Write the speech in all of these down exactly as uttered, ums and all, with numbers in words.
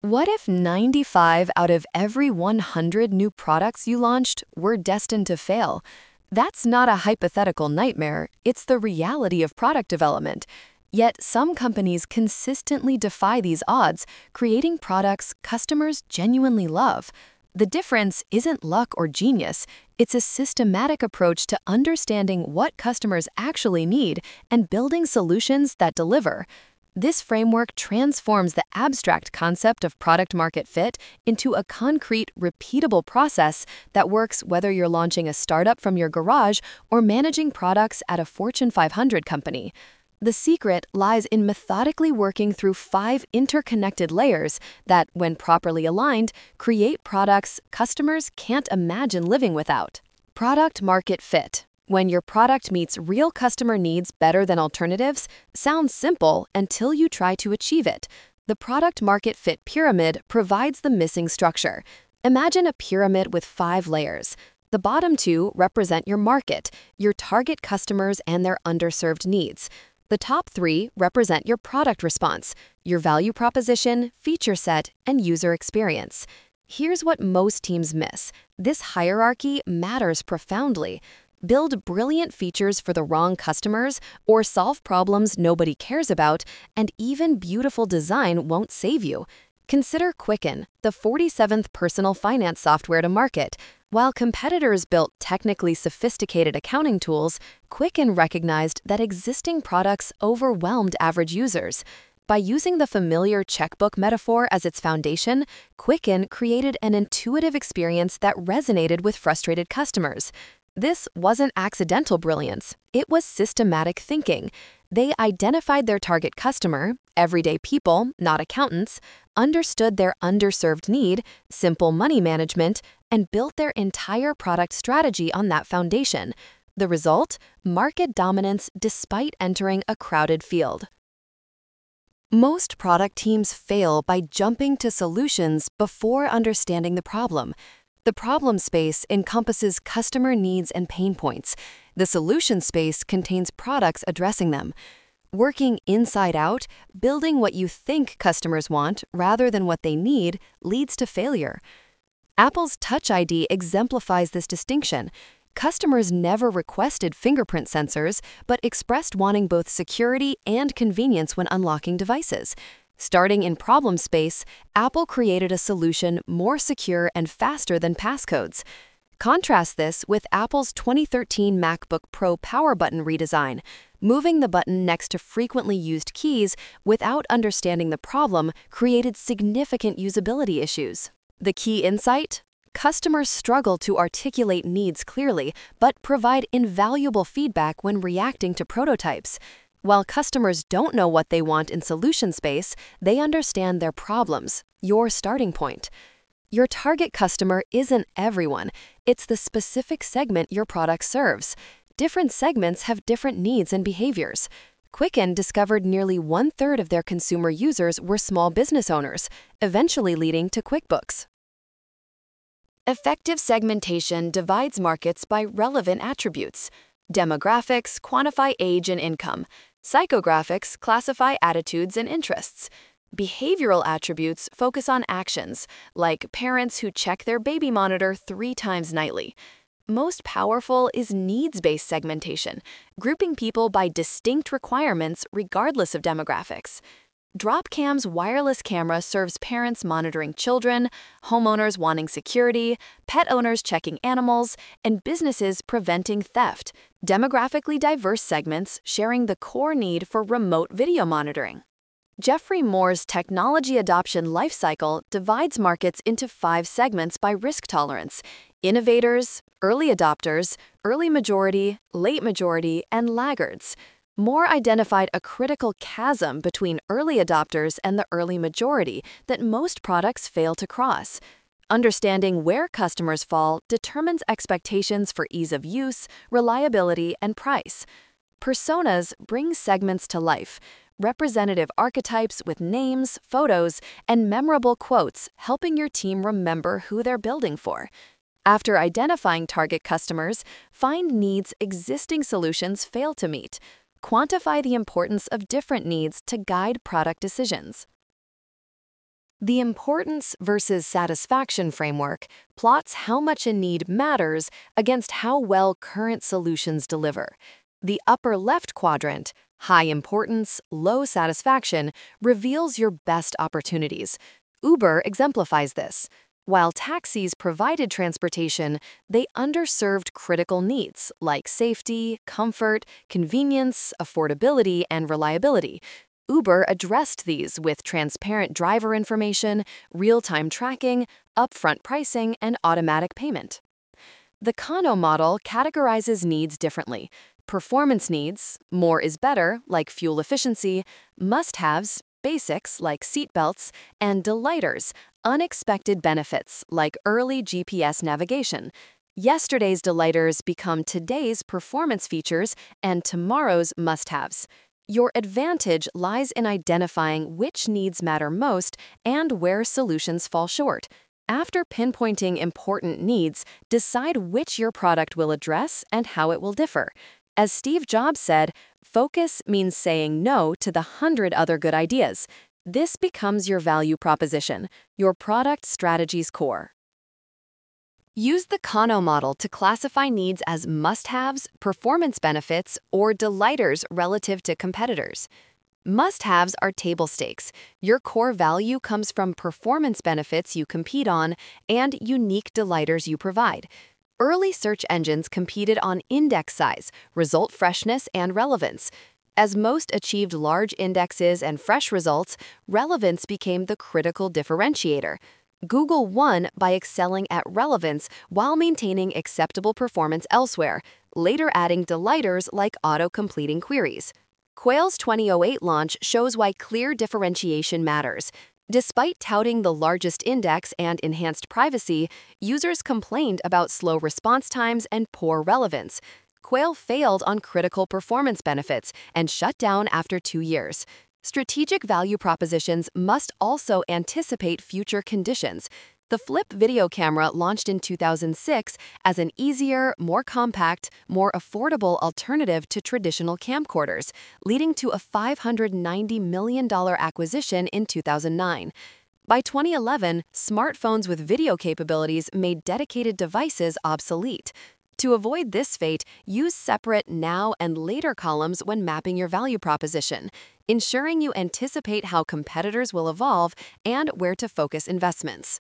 What if ninety-five out of every one hundred new products you launched were destined to fail? That's not a hypothetical nightmare, it's the reality of product development. Yet some companies consistently defy these odds, creating products customers genuinely love. The difference isn't luck or genius, it's a systematic approach to understanding what customers actually need and building solutions that deliver. This framework transforms the abstract concept of product market fit into a concrete, repeatable process that works whether you're launching a startup from your garage or managing products at a Fortune five hundred company. The secret lies in methodically working through five interconnected layers that, when properly aligned, create products customers can't imagine living without. Product market fit. When your product meets real customer needs better than alternatives, sounds simple until you try to achieve it. The product market fit pyramid provides the missing structure. Imagine a pyramid with five layers. The bottom two represent your market, your target customers and their underserved needs. The top three represent your product response, your value proposition, feature set, and user experience. Here's what most teams miss. This hierarchy matters profoundly. Build brilliant features for the wrong customers or solve problems nobody cares about, and even beautiful design won't save you. Consider Quicken, the forty-seventh personal finance software to market. While competitors built technically sophisticated accounting tools, Quicken recognized that existing products overwhelmed average users. By using the familiar checkbook metaphor as its foundation, Quicken created an intuitive experience that resonated with frustrated customers. This wasn't accidental brilliance, it was systematic thinking. They identified their target customer, everyday people, not accountants, understood their underserved need, simple money management, and built their entire product strategy on that foundation. The result? Market dominance despite entering a crowded field. Most product teams fail by jumping to solutions before understanding the problem. The problem space encompasses customer needs and pain points. The solution space contains products addressing them. Working inside out, building what you think customers want rather than what they need, leads to failure. Apple's Touch I D exemplifies this distinction. Customers never requested fingerprint sensors, but expressed wanting both security and convenience when unlocking devices. Starting in problem space, Apple created a solution more secure and faster than passcodes. Contrast this with Apple's twenty thirteen MacBook Pro power button redesign. Moving the button next to frequently used keys without understanding the problem created significant usability issues. The key insight? Customers struggle to articulate needs clearly, but provide invaluable feedback when reacting to prototypes. While customers don't know what they want in solution space, they understand their problems, your starting point. Your target customer isn't everyone, it's the specific segment your product serves. Different segments have different needs and behaviors. Quicken discovered nearly one-third of their consumer users were small business owners, eventually leading to QuickBooks. Effective segmentation divides markets by relevant attributes. Demographics quantify age and income. Psychographics classify attitudes and interests. Behavioral attributes focus on actions, like parents who check their baby monitor three times nightly. Most powerful is needs-based segmentation, grouping people by distinct requirements regardless of demographics. Dropcam's wireless camera serves parents monitoring children, homeowners wanting security, pet owners checking animals, and businesses preventing theft, demographically diverse segments sharing the core need for remote video monitoring. Geoffrey Moore's technology adoption lifecycle divides markets into five segments by risk tolerance: innovators, early adopters, early majority, late majority, and laggards. Moore identified a critical chasm between early adopters and the early majority that most products fail to cross. Understanding where customers fall determines expectations for ease of use, reliability, and price. Personas bring segments to life. Representative archetypes with names, photos, and memorable quotes helping your team remember who they're building for. After identifying target customers, find needs existing solutions fail to meet. Quantify the importance of different needs to guide product decisions. The importance versus satisfaction framework plots how much a need matters against how well current solutions deliver. The upper left quadrant, high importance, low satisfaction, reveals your best opportunities. Uber exemplifies this. While taxis provided transportation, they underserved critical needs like safety, comfort, convenience, affordability, and reliability. Uber addressed these with transparent driver information, real-time tracking, upfront pricing, and automatic payment. The Kano model categorizes needs differently. Performance needs, more is better, like fuel efficiency, must-haves, basics, like seatbelts, and delighters, unexpected benefits, like early G P S navigation. Yesterday's delighters become today's performance features and tomorrow's must-haves. Your advantage lies in identifying which needs matter most and where solutions fall short. After pinpointing important needs, decide which your product will address and how it will differ. As Steve Jobs said, focus means saying no to the hundred other good ideas. This becomes your value proposition, your product strategy's core. Use the Kano model to classify needs as must-haves, performance benefits, or delighters relative to competitors. Must-haves are table stakes. Your core value comes from performance benefits you compete on and unique delighters you provide. Early search engines competed on index size, result freshness, and relevance. As most achieved large indexes and fresh results, relevance became the critical differentiator. Google won by excelling at relevance while maintaining acceptable performance elsewhere, later adding delighters like auto-completing queries. Quail's twenty oh eight launch shows why clear differentiation matters. Despite touting the largest index and enhanced privacy, users complained about slow response times and poor relevance. Quail failed on critical performance benefits and shut down after two years. Strategic value propositions must also anticipate future conditions. The Flip video camera launched in two thousand six as an easier, more compact, more affordable alternative to traditional camcorders, leading to a five hundred ninety million dollars acquisition in two thousand nine. By twenty eleven, smartphones with video capabilities made dedicated devices obsolete. To avoid this fate, use separate now and later columns when mapping your value proposition, ensuring you anticipate how competitors will evolve and where to focus investments.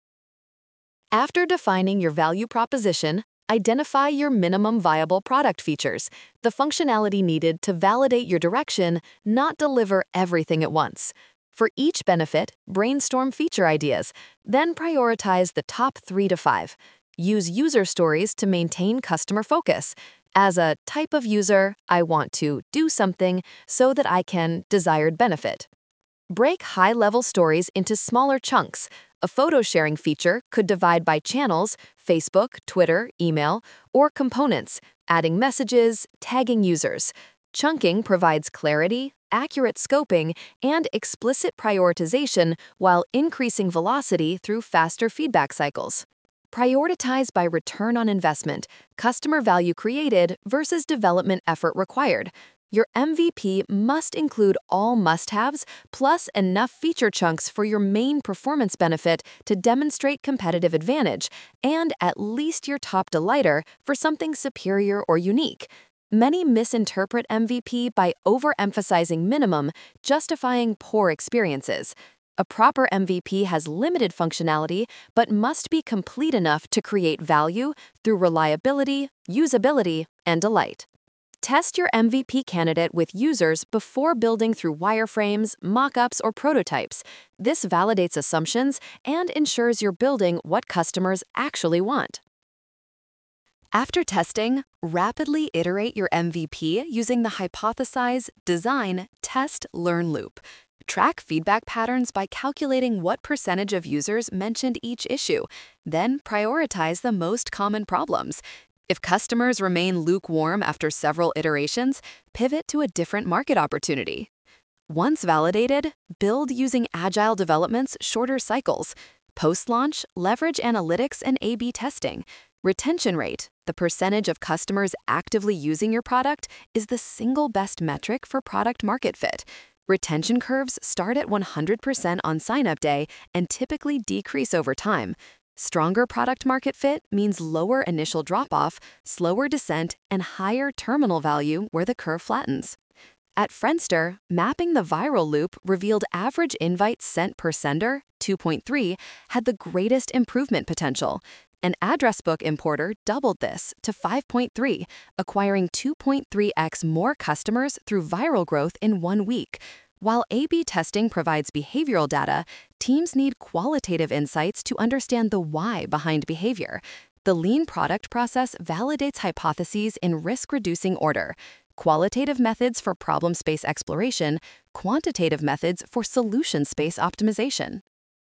After defining your value proposition, identify your minimum viable product features, the functionality needed to validate your direction, not deliver everything at once. For each benefit, brainstorm feature ideas, then prioritize the top three to five. Use user stories to maintain customer focus. As a type of user, I want to do something so that I can desired benefit. Break high-level stories into smaller chunks. A photo sharing feature could divide by channels, Facebook, Twitter, email, or components, adding messages, tagging users. Chunking provides clarity, accurate scoping, and explicit prioritization while increasing velocity through faster feedback cycles. Prioritize by return on investment, customer value created versus development effort required. Your M V P must include all must-haves plus enough feature chunks for your main performance benefit to demonstrate competitive advantage, and at least your top delighter for something superior or unique. Many misinterpret M V P by overemphasizing minimum, justifying poor experiences. A proper M V P has limited functionality but must be complete enough to create value through reliability, usability, and delight. Test your M V P candidate with users before building through wireframes, mock-ups, or prototypes. This validates assumptions and ensures you're building what customers actually want. After testing, rapidly iterate your M V P using the hypothesize, design, test, learn loop. Track feedback patterns by calculating what percentage of users mentioned each issue, then prioritize the most common problems. If customers remain lukewarm after several iterations, pivot to a different market opportunity. Once validated, build using agile development's shorter cycles. Post-launch, leverage analytics and A B testing. Retention rate, the percentage of customers actively using your product, is the single best metric for product market fit. Retention curves start at one hundred percent on sign-up day and typically decrease over time. Stronger product market fit means lower initial drop-off, slower descent, and higher terminal value where the curve flattens. At Friendster, mapping the viral loop revealed average invites sent per sender, two point three, had the greatest improvement potential. An address book importer doubled this to five point three, acquiring two point three x more customers through viral growth in one week. While A B testing provides behavioral data, teams need qualitative insights to understand the why behind behavior. The lean product process validates hypotheses in risk-reducing order: qualitative methods for problem space exploration, quantitative methods for solution space optimization.